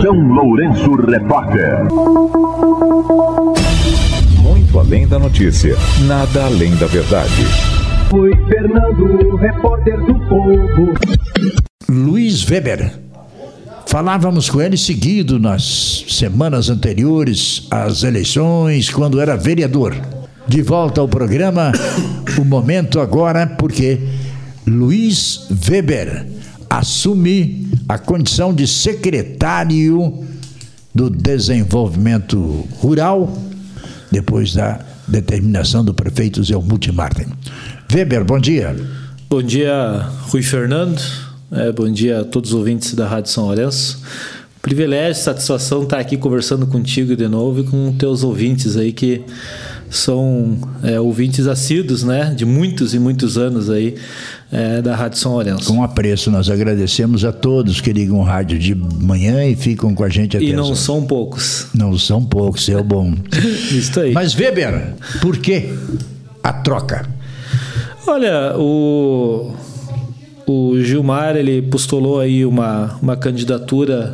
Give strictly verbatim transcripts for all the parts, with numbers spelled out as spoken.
São Lourenço Repórter. Muito além da notícia, nada além da verdade. Foi Fernando, repórter do Povo. Luiz Weber. Falávamos com ele seguido nas semanas anteriores às eleições, quando era vereador. De volta ao programa, o momento agora, porque Luiz Weber assume a condição de secretário do Desenvolvimento Rural, depois da determinação do prefeito Zé Múcio Martin. Weber, bom dia. Bom dia, Rui Fernando. É, bom dia a todos os ouvintes da Rádio São Lourenço. Privilégio, satisfação estar aqui conversando contigo de novo e com teus ouvintes aí que são é, ouvintes assíduos, né, de muitos e muitos anos aí é, da Rádio São Lourenço. Com apreço, nós agradecemos a todos que ligam o rádio de manhã e ficam com a gente até. E não são poucos. Não são poucos, é o bom. Isso aí. Mas Weber, por que a troca? Olha, o, o Gilmar, ele postulou aí uma, uma candidatura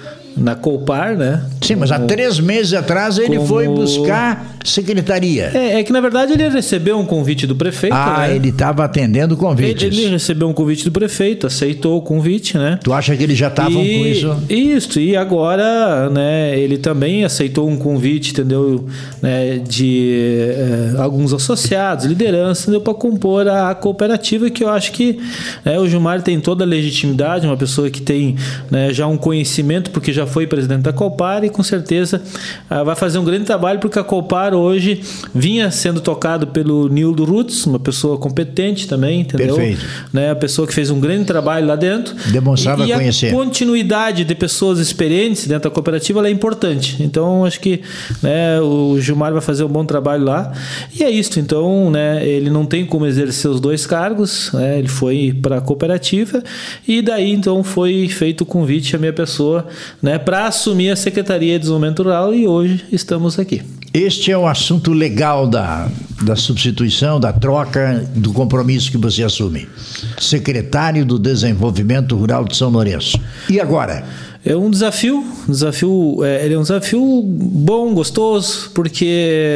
na Copar, né? Sim, mas há três meses atrás ele como... foi buscar secretaria. É, é que na verdade ele recebeu um convite do prefeito. Ah, né? Ele estava atendendo convites. Ele, ele recebeu um convite do prefeito, aceitou o convite, né? Tu acha que eles já estavam com isso? Isso, e agora, né, ele também aceitou um convite, entendeu? Né, de é, alguns associados, liderança, entendeu? Para compor a, a cooperativa, que eu acho que né, o Gilmar tem toda a legitimidade, uma pessoa que tem né, já um conhecimento, porque já foi presidente da Copar e com certeza ah, vai fazer um grande trabalho, porque a Copar hoje vinha sendo tocado pelo Nildo Rutz, uma pessoa competente também, entendeu? Perfeito. Né, a pessoa que fez um grande trabalho lá dentro. Demonstrava e, e conhecer. A continuidade de pessoas experientes dentro da cooperativa ela é importante. Então, acho que né, o Gilmar vai fazer um bom trabalho lá. E é isso. Então, né, ele não tem como exercer os dois cargos. Né, ele foi para a cooperativa e daí, então, foi feito o convite à minha pessoa né, para assumir a Secretaria de Desenvolvimento Rural e hoje estamos aqui. Este é o assunto legal da, da substituição, da troca, do compromisso que você assume. Secretário do Desenvolvimento Rural de São Lourenço. E agora? É um desafio, desafio é, ele é um desafio bom, gostoso, porque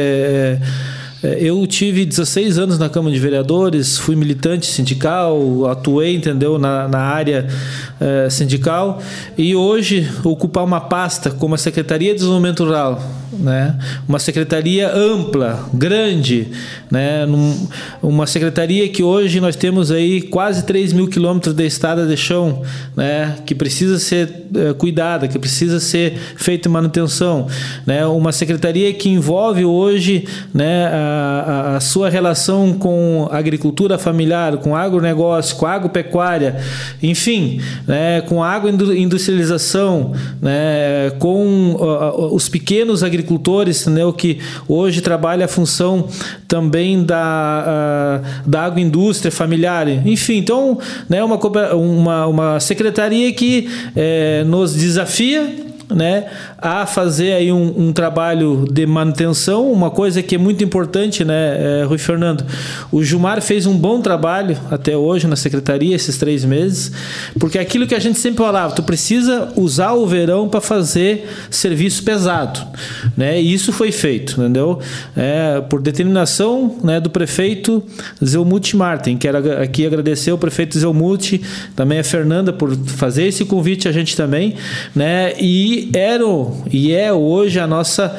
é, eu tive dezesseis anos na Câmara de Vereadores, fui militante sindical, atuei, entendeu, na, na área é, sindical, e hoje ocupar uma pasta como a Secretaria de Desenvolvimento Rural, né? Uma secretaria ampla, grande, né? Num, uma secretaria que hoje nós temos aí quase três mil quilômetros de estrada de chão, né? Que precisa ser é, cuidada, que precisa ser feita manutenção, né? Uma secretaria que envolve hoje né, a, a sua relação com a agricultura familiar, com agronegócio, com a agropecuária, enfim, né? Com a agroindustrialização, né? Com uh, os pequenos agricultores agricultores, entendeu? Que hoje trabalha a função também da, uh, da agroindústria familiar. Enfim, então, né, uma, uma, uma secretaria que eh, nos desafia né, a fazer aí um, um trabalho de manutenção, uma coisa que é muito importante, né, é, Rui Fernando? O Gilmar fez um bom trabalho até hoje na secretaria, esses três meses, porque aquilo que a gente sempre falava, tu precisa usar o verão para fazer serviço pesado, né, e isso foi feito, entendeu? É, por determinação, né, do prefeito Zé Múcio Martin. Quero aqui agradecer ao prefeito Zé Múcio, também a Fernanda por fazer esse convite a gente também, né, e era e é hoje a nossa,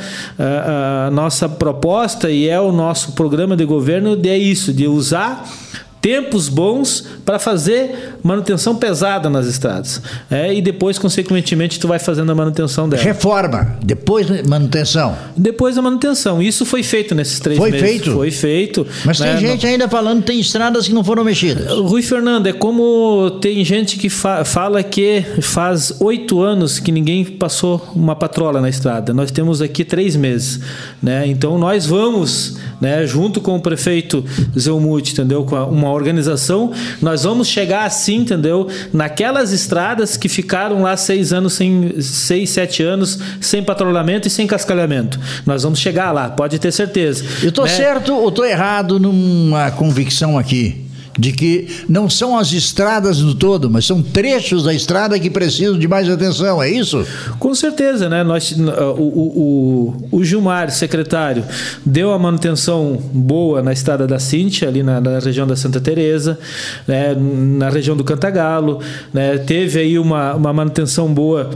a, a nossa proposta e é o nosso programa de governo de é isso, de usar tempos bons para fazer manutenção pesada nas estradas. É, e depois, consequentemente, tu vai fazendo a manutenção dela. Reforma, depois manutenção. Depois a manutenção. Isso foi feito nesses três foi meses. Feito? Foi feito. Mas né? tem gente ainda falando que tem estradas que não foram mexidas. Rui Fernando, é como tem gente que fa- fala que faz oito anos que ninguém passou uma patrola na estrada. Nós temos aqui três meses. Né? Então, nós vamos, né, junto com o prefeito Zé Múcio, entendeu? Com uma organização, nós vamos chegar assim, entendeu? Naquelas estradas que ficaram lá seis anos, sem, seis, sete anos, sem patrulhamento e sem cascalhamento. Nós vamos chegar lá, pode ter certeza. Eu estou né? certo ou estou errado numa convicção aqui? de que não são as estradas do todo, mas são trechos da estrada que precisam de mais atenção, é isso? Com certeza, né? Nós, o, o, o, o Gilmar, secretário, deu a manutenção boa na estrada da Cíntia, ali na, na região da Santa Teresa, né? Na região do Cantagalo, né? Teve aí uma, uma manutenção boa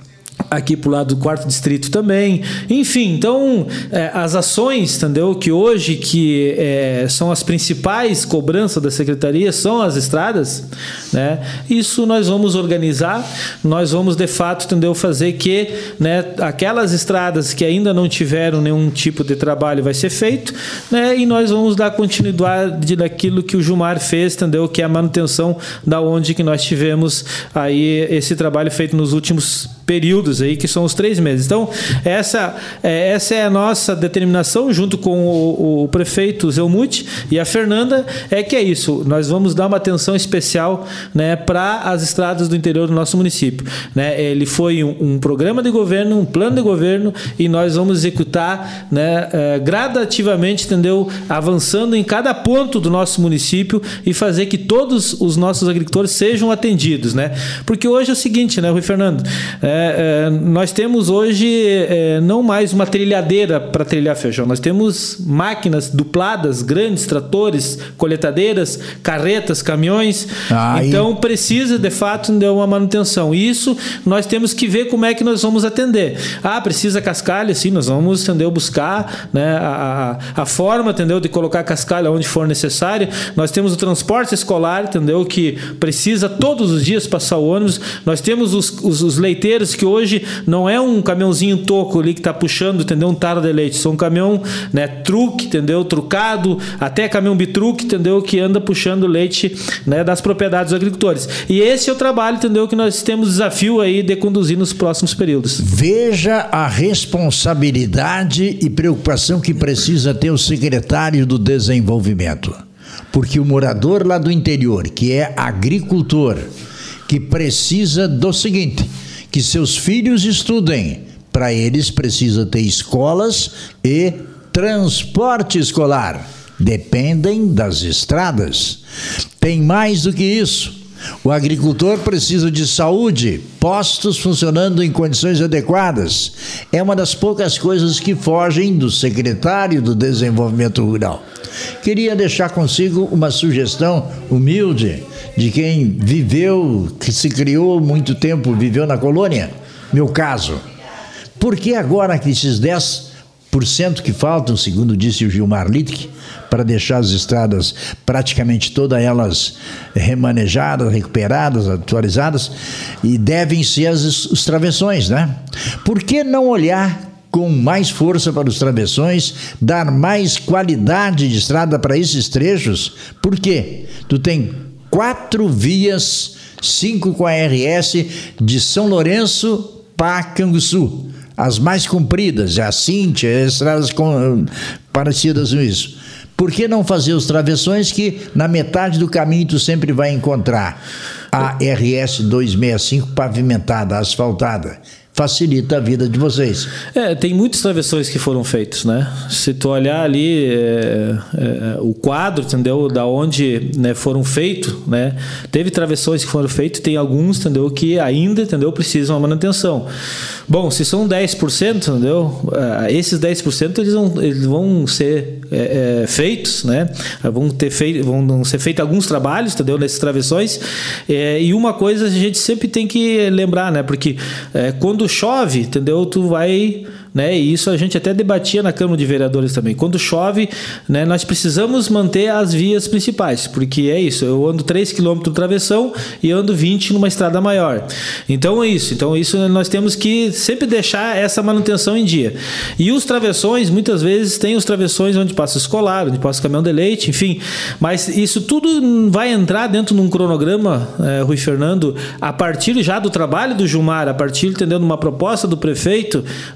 aqui pro lado do quarto distrito também, enfim, então é, as ações, entendeu, que hoje que é, são as principais cobranças da secretaria são as estradas, né, isso nós vamos organizar, nós vamos de fato, entendeu, fazer que, né, aquelas estradas que ainda não tiveram nenhum tipo de trabalho vai ser feito, né, e nós vamos dar continuidade daquilo que o Gilmar fez, entendeu, que é a manutenção da onde que nós tivemos aí esse trabalho feito nos últimos períodos aí, que são os três meses. Então, essa, é, essa é a nossa determinação, junto com o, o prefeito Zelmuth e a Fernanda, é que é isso, nós vamos dar uma atenção especial, né, para as estradas do interior do nosso município. Né? Ele foi um, um programa de governo, um plano de governo, e nós vamos executar, né, é, gradativamente, entendeu? Avançando em cada ponto do nosso município e fazer que todos os nossos agricultores sejam atendidos. Né? Porque hoje é o seguinte, né, Rui Fernando? É, É, nós temos hoje é, não mais uma trilhadeira para trilhar feijão, nós temos máquinas dupladas, grandes, tratores, coletadeiras, carretas, caminhões, Ai. então precisa de fato de uma manutenção. Isso nós temos que ver como é que nós vamos atender. Ah, precisa cascalho, sim, nós vamos, entendeu, buscar, né, a, a forma, entendeu, de colocar cascalho onde for necessário. Nós temos o transporte escolar, entendeu, que precisa todos os dias passar o ônibus. Nós temos os, os, os leiteiros, que hoje não é um caminhãozinho toco ali que está puxando, entendeu, um taro de leite, são um caminhão, né, truque, entendeu, trucado, até caminhão bitruque, entendeu, que anda puxando leite, né, das propriedades dos agricultores. E esse é o trabalho, entendeu, que nós temos desafio aí de conduzir nos próximos períodos. Veja a responsabilidade e preocupação que precisa ter o secretário do Desenvolvimento, porque o morador lá do interior, que é agricultor, que precisa do seguinte: que seus filhos estudem. Para eles precisa ter escolas e transporte escolar. Dependem das estradas. Tem mais do que isso. O agricultor precisa de saúde, postos funcionando em condições adequadas. É uma das poucas coisas que fogem do secretário do Desenvolvimento Rural. Queria deixar consigo uma sugestão humilde de quem viveu, que se criou muito tempo, viveu na colônia, meu caso. Por que agora que esses dez por cento que faltam, segundo disse o Gilmar Littke, para deixar as estradas praticamente todas elas remanejadas, recuperadas, atualizadas, e devem ser as, os travessões, né? Por que não olhar com mais força para os travessões, dar mais qualidade de estrada para esses trechos? Por quê? Tu tem quatro vias, cinco com a R S, de São Lourenço para Canguçu. As mais compridas, a Cíntia, as estradas com, parecidas com isso. Por que não fazer os travessões que na metade do caminho tu sempre vai encontrar a R S duzentos e sessenta e cinco pavimentada, asfaltada? Facilita a vida de vocês. É, tem muitos travessões que foram feitos, né? Se tu olhar ali é, é, o quadro, entendeu? Da onde, né, foram feitos, né? Teve travessões que foram feitos, tem alguns, entendeu? Que ainda, entendeu? Precisam de manutenção. Bom, se são dez por cento, entendeu? Esses dez por cento eles vão, eles vão ser é, é, feitos, né? Vão, ter feito, vão ser feitos alguns trabalhos, entendeu? Nesses travessões. É, e uma coisa a gente sempre tem que lembrar, né? Porque é, quando chove, entendeu? Tu vai, né? E isso a gente até debatia na Câmara de Vereadores também. Quando chove, né, nós precisamos manter as vias principais, porque é isso, eu ando três quilômetros no travessão e ando vinte numa estrada maior. Então é isso. Então isso nós temos que sempre deixar essa manutenção em dia. E os travessões, muitas vezes tem os travessões onde passa escolar, onde passa caminhão de leite, enfim. Mas isso tudo vai entrar dentro de um cronograma, é, Rui Fernando, a partir já do trabalho do Gilmar, a partir, entendeu, de uma proposta do prefeito, né,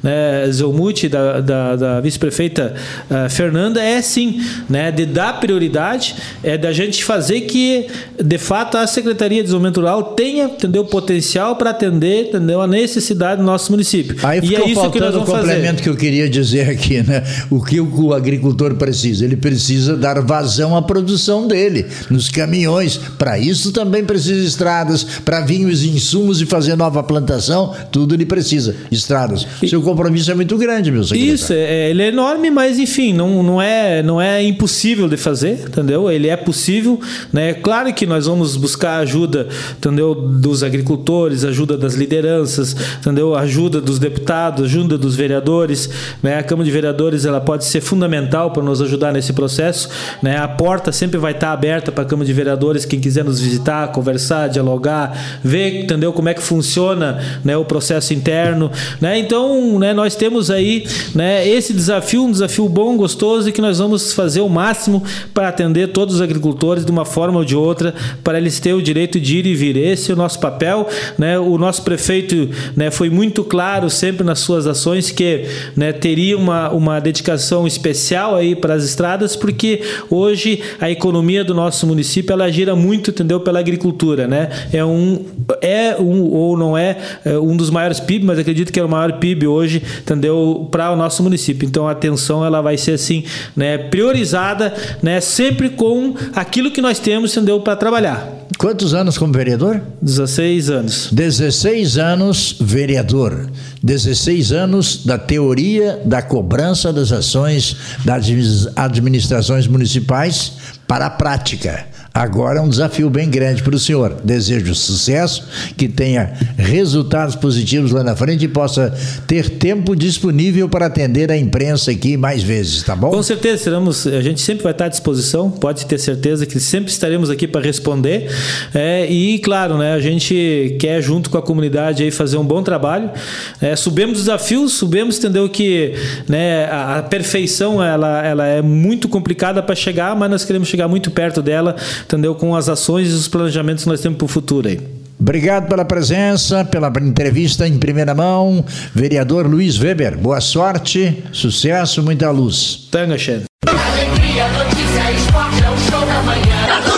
Zelmuth, da, da, da vice-prefeita uh, Fernanda, é sim, né, de dar prioridade, é da gente fazer que, de fato, a Secretaria de Desenvolvimento Rural tenha, entendeu, potencial para atender, entendeu, a necessidade do nosso município. Aí e é isso que nós vamos o complemento fazer. que eu queria dizer aqui, né? O que o agricultor precisa? Ele precisa dar vazão à produção dele, nos caminhões. Para isso também precisa de estradas, para vir os insumos e fazer nova plantação, tudo ele precisa. Estradas. E, seu compromisso é muito grande, meu secretário. Isso, é, ele é enorme, mas enfim, não, não, é, não é impossível de fazer, entendeu? Ele é possível, né? Claro que nós vamos buscar ajuda, entendeu, dos agricultores, ajuda das lideranças, entendeu, ajuda dos deputados, ajuda dos vereadores, né? A Câmara de Vereadores, ela pode ser fundamental para nos ajudar nesse processo, né? A porta sempre vai estar aberta para a Câmara de Vereadores, quem quiser nos visitar, conversar, dialogar, ver, entendeu, como é que funciona, né, o processo interno, né? Então, né, nós temos aí, né, esse desafio, um desafio bom, gostoso, e que nós vamos fazer o máximo para atender todos os agricultores de uma forma ou de outra, para eles terem o direito de ir e vir. Esse é o nosso papel, né? O nosso prefeito, né, foi muito claro sempre nas suas ações que, né, teria uma, uma dedicação especial aí para as estradas, porque hoje a economia do nosso município, ela gira muito, entendeu, pela agricultura, né? É um, é um ou não é, é um dos maiores P I B, mas acredito que é o maior P I B hoje, entendeu, para o nosso município. Então a atenção, ela vai ser assim, né, priorizada, né, sempre com aquilo que nós temos, entendeu, para trabalhar. Quantos anos como vereador? dezesseis anos. dezesseis anos vereador. dezesseis anos da teoria da cobrança das ações das administrações municipais para a prática. Agora é um desafio bem grande para o senhor. Desejo sucesso, que tenha resultados positivos lá na frente e possa ter tempo disponível para atender a imprensa aqui mais vezes, tá bom? Com certeza, seremos, a gente sempre vai estar à disposição, pode ter certeza que sempre estaremos aqui para responder. É, e, claro, né, a gente quer, junto com a comunidade, aí, fazer um bom trabalho. É, subimos desafios, subimos, entendeu, que, né, a, a perfeição ela, ela é muito complicada para chegar, mas nós queremos chegar muito perto dela, entendeu, com as ações e os planejamentos que nós temos para o futuro aí. Obrigado pela presença, pela entrevista em primeira mão, vereador Luiz Weber. Boa sorte, sucesso, muita luz. Tanga, chefe. Alegria, notícia, esporte, é o show da manhã.